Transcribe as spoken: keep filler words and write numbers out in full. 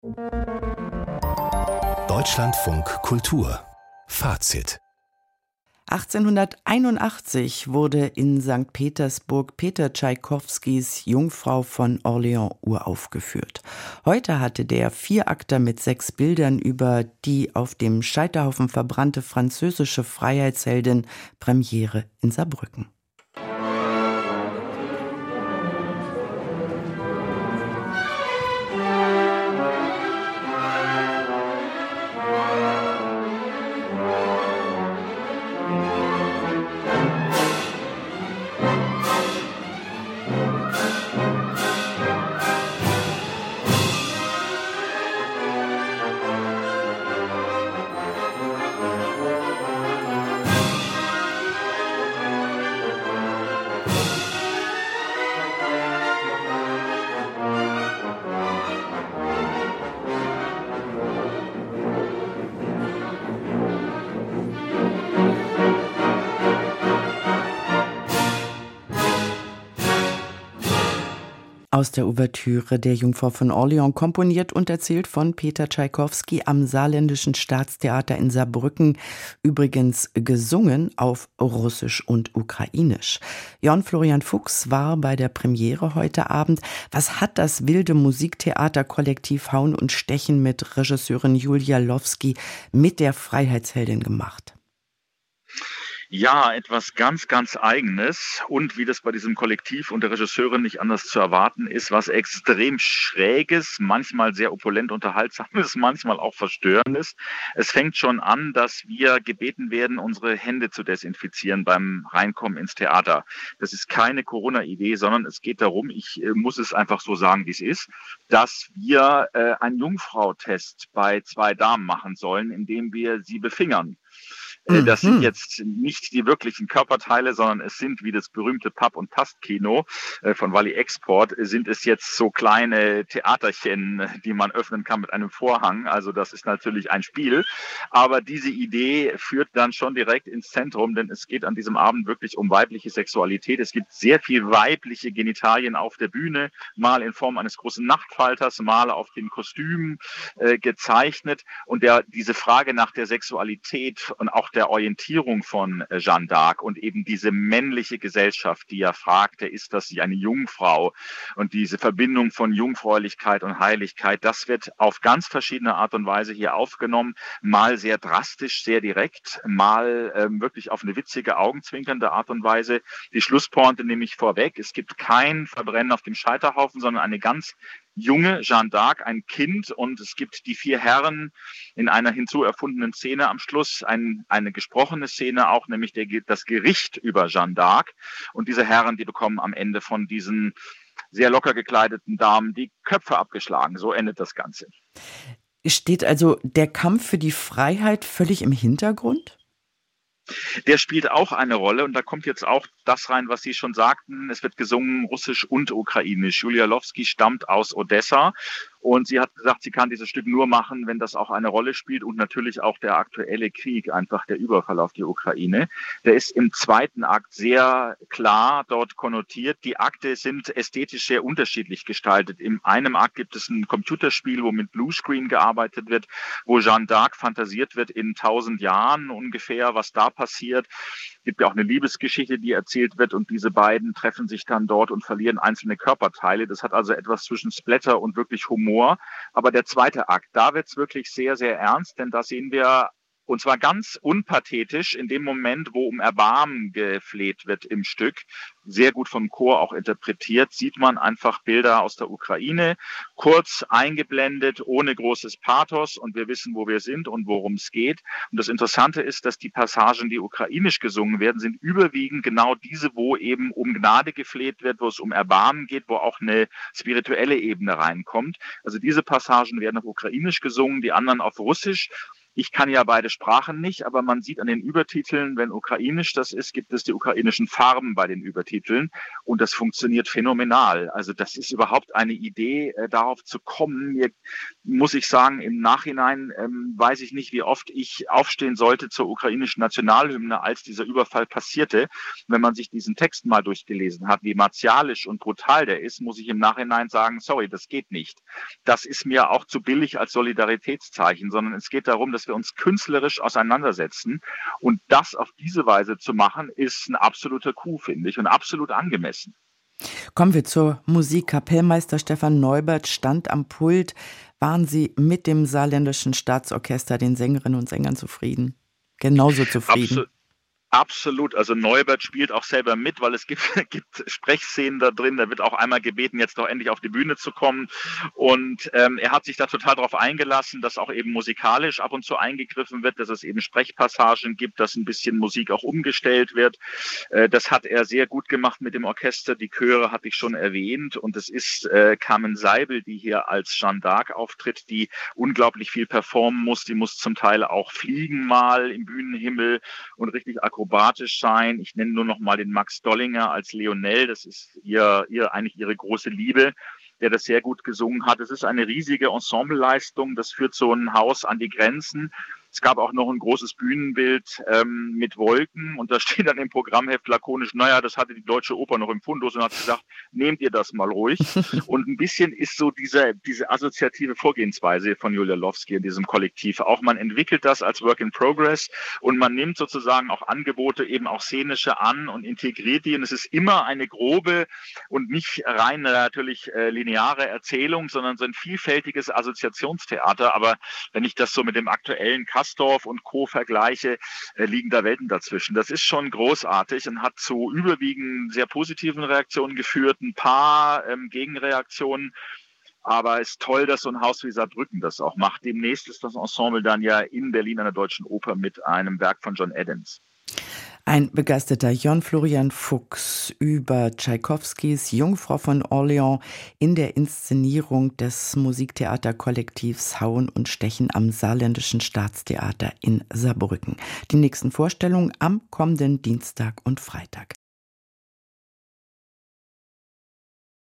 Deutschlandfunk Kultur Fazit. achtzehnhunderteinundachtzig wurde in Sankt Petersburg Peter Tschaikowskis Jungfrau von Orleans uraufgeführt. Heute hatte der Vierakter mit sechs Bildern über die auf dem Scheiterhaufen verbrannte französische Freiheitsheldin Premiere in Saarbrücken. Aus der Ouvertüre der Jungfrau von Orleans, komponiert und erzählt von Peter Tschaikowski am Saarländischen Staatstheater in Saarbrücken, übrigens gesungen auf Russisch und Ukrainisch. Jörn Florian Fuchs war bei der Premiere heute Abend. Was hat das wilde Musiktheaterkollektiv Hauen und Stechen mit Regisseurin Julia Lowski mit der Freiheitsheldin gemacht? Ja, etwas ganz, ganz Eigenes und wie das bei diesem Kollektiv und der Regisseurin nicht anders zu erwarten ist, was extrem Schräges, manchmal sehr opulent Unterhaltsames, manchmal auch Verstörendes. Es fängt schon an, dass wir gebeten werden, unsere Hände zu desinfizieren beim Reinkommen ins Theater. Das ist keine Corona-Idee, sondern es geht darum, ich äh, muss es einfach so sagen, wie es ist, dass wir äh, einen Jungfrau-Test bei zwei Damen machen sollen, indem wir sie befingern. Das sind jetzt nicht die wirklichen Körperteile, sondern es sind, wie das berühmte Papp- und Tastkino von Wally Export, sind es jetzt so kleine Theaterchen, die man öffnen kann mit einem Vorhang. Also das ist natürlich ein Spiel. Aber diese Idee führt dann schon direkt ins Zentrum, denn es geht an diesem Abend wirklich um weibliche Sexualität. Es gibt sehr viel weibliche Genitalien auf der Bühne, mal in Form eines großen Nachtfalters, mal auf den Kostümen äh, gezeichnet. Und der, diese Frage nach der Sexualität und auch der Orientierung von Jeanne d'Arc und eben diese männliche Gesellschaft, die ja fragte, ist das sie eine Jungfrau? Und diese Verbindung von Jungfräulichkeit und Heiligkeit, das wird auf ganz verschiedene Art und Weise hier aufgenommen, mal sehr drastisch, sehr direkt, mal ähm, wirklich auf eine witzige, augenzwinkernde Art und Weise. Die Schlusspointe nehme ich vorweg, es gibt kein Verbrennen auf dem Scheiterhaufen, sondern eine ganz junge Jeanne d'Arc, ein Kind, und es gibt die vier Herren in einer hinzuerfundenen Szene am Schluss, ein, eine gesprochene Szene auch, nämlich der, das Gericht über Jeanne d'Arc. Und diese Herren, die bekommen am Ende von diesen sehr locker gekleideten Damen die Köpfe abgeschlagen. So endet das Ganze. Steht also der Kampf für die Freiheit völlig im Hintergrund? Der spielt auch eine Rolle, und da kommt jetzt auch das rein, was Sie schon sagten. Es wird gesungen Russisch und Ukrainisch. Julia Lowski stammt aus Odessa und sie hat gesagt, sie kann dieses Stück nur machen, wenn das auch eine Rolle spielt, und natürlich auch der aktuelle Krieg, einfach der Überfall auf die Ukraine. Der ist im zweiten Akt sehr klar dort konnotiert. Die Akte sind ästhetisch sehr unterschiedlich gestaltet. In einem Akt gibt es ein Computerspiel, wo mit Bluescreen gearbeitet wird, wo Jeanne d'Arc fantasiert wird in tausend Jahren ungefähr, was da passiert. Es gibt ja auch eine Liebesgeschichte, die erzählt wird, und diese beiden treffen sich dann dort und verlieren einzelne Körperteile. Das hat also etwas zwischen Splatter und wirklich Humor. Aber der zweite Akt, da wird es wirklich sehr, sehr ernst, denn da sehen wir, und zwar ganz unpathetisch, in dem Moment, wo um Erbarmen gefleht wird im Stück, sehr gut vom Chor auch interpretiert, sieht man einfach Bilder aus der Ukraine, kurz eingeblendet, ohne großes Pathos, und wir wissen, wo wir sind und worum es geht. Und das Interessante ist, dass die Passagen, die ukrainisch gesungen werden, sind überwiegend genau diese, wo eben um Gnade gefleht wird, wo es um Erbarmen geht, wo auch eine spirituelle Ebene reinkommt. Also diese Passagen werden auf ukrainisch gesungen, die anderen auf Russisch. Ich kann ja beide Sprachen nicht, aber man sieht an den Übertiteln, wenn ukrainisch das ist, gibt es die ukrainischen Farben bei den Übertiteln und das funktioniert phänomenal. Also das ist überhaupt eine Idee, äh, darauf zu kommen. Mir muss ich sagen, im Nachhinein ähm, weiß ich nicht, wie oft ich aufstehen sollte zur ukrainischen Nationalhymne, als dieser Überfall passierte. Wenn man sich diesen Text mal durchgelesen hat, wie martialisch und brutal der ist, muss ich im Nachhinein sagen, sorry, das geht nicht. Das ist mir auch zu billig als Solidaritätszeichen, sondern es geht darum, dass wir uns künstlerisch auseinandersetzen. Und das auf diese Weise zu machen, ist ein absoluter Coup, finde ich, und absolut angemessen. Kommen wir zur Musik. Kapellmeister Stefan Neubert stand am Pult. Waren Sie mit dem Saarländischen Staatsorchester, den Sängerinnen und Sängern, zufrieden? Genauso zufrieden? Absolut. Absolut, also Neubert spielt auch selber mit, weil es gibt, gibt Sprechszenen da drin, da wird auch einmal gebeten, jetzt doch endlich auf die Bühne zu kommen und ähm, er hat sich da total darauf eingelassen, dass auch eben musikalisch ab und zu eingegriffen wird, dass es eben Sprechpassagen gibt, dass ein bisschen Musik auch umgestellt wird. Äh, das hat er sehr gut gemacht mit dem Orchester, die Chöre hatte ich schon erwähnt und es ist äh, Carmen Seibel, die hier als Jeanne d'Arc auftritt, die unglaublich viel performen muss, die muss zum Teil auch fliegen mal im Bühnenhimmel und richtig akrobatisch sein. Ich nenne nur noch mal den Max Dollinger als Lionel. Das ist ihr, ihr eigentlich ihre große Liebe, der das sehr gut gesungen hat. Es ist eine riesige Ensembleleistung. Das führt so ein Haus an die Grenzen. Es gab auch noch ein großes Bühnenbild ähm, mit Wolken und da steht dann im Programmheft lakonisch, naja, das hatte die Deutsche Oper noch im Fundus und hat gesagt, nehmt ihr das mal ruhig. Und ein bisschen ist so diese, diese assoziative Vorgehensweise von Julia Lowski in diesem Kollektiv. Auch man entwickelt das als Work in Progress und man nimmt sozusagen auch Angebote, eben auch szenische an und integriert die. Und es ist immer eine grobe und nicht rein natürlich äh, lineare Erzählung, sondern so ein vielfältiges Assoziationstheater. Aber wenn ich das so mit dem aktuellen Cast Kastorf und Co. vergleiche, äh, liegen da Welten dazwischen. Das ist schon großartig und hat zu überwiegend sehr positiven Reaktionen geführt, ein paar ähm, Gegenreaktionen. Aber es ist toll, dass so ein Haus wie Saarbrücken das auch macht. Demnächst ist das Ensemble dann ja in Berlin an der Deutschen Oper mit einem Werk von John Adams. Ein begeisterter Jon Florian Fuchs über Tschaikowskis Jungfrau von Orleans in der Inszenierung des Musiktheaterkollektivs Hauen und Stechen am Saarländischen Staatstheater in Saarbrücken. Die nächsten Vorstellungen am kommenden Dienstag und Freitag.